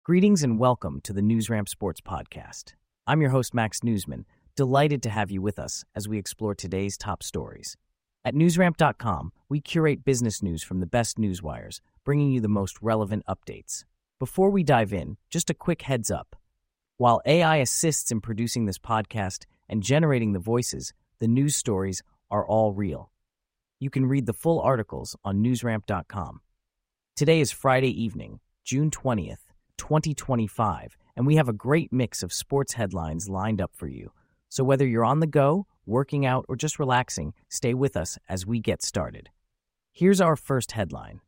Greetings and welcome to the NewsRamp Sports Podcast. I'm your host, Max Newsman, delighted to have you with us as we explore today's top stories. At newsramp.com, we curate business news from the best newswires, bringing you the most relevant updates. Before we dive in, just a quick heads up. While AI assists in producing this podcast and generating the voices, the news stories are all real. You can read the full articles on newsramp.com. Today is Friday evening, June 20th. 2025, and we have a great mix of sports headlines lined up for you. So whether you're on the go, working out, or just relaxing, stay with us as we get started. Here's our first headline.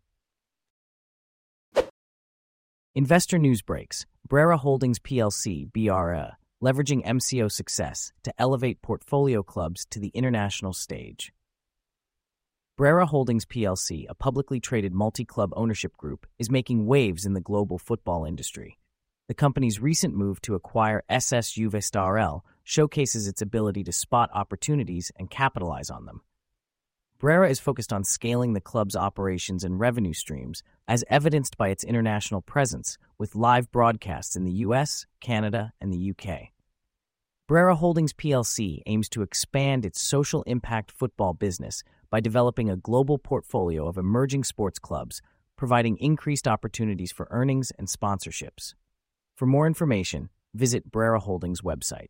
Investor news breaks. Brera Holdings plc, BRA, leveraging MCO success to elevate portfolio clubs to the international stage. Brera Holdings plc, a publicly traded multi-club ownership group, is making waves in the global football industry. The company's recent move to acquire SS Juve SRL showcases its ability to spot opportunities and capitalize on them. Brera is focused on scaling the club's operations and revenue streams, as evidenced by its international presence, with live broadcasts in the US, Canada, and the UK. Brera Holdings plc aims to expand its social impact football business by developing a global portfolio of emerging sports clubs, providing increased opportunities for earnings and sponsorships. For more information, visit Brera Holdings' website.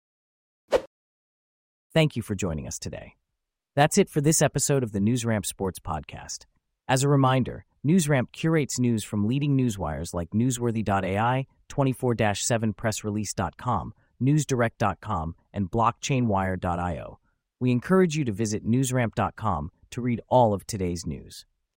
Thank you for joining us today. That's it for this episode of the NewsRamp Sports Podcast. As a reminder, NewsRamp curates news from leading newswires like Newsworthy.ai, 24/7pressrelease.com, newsdirect.com, and blockchainwire.io. We encourage you to visit newsramp.com to read all of today's news.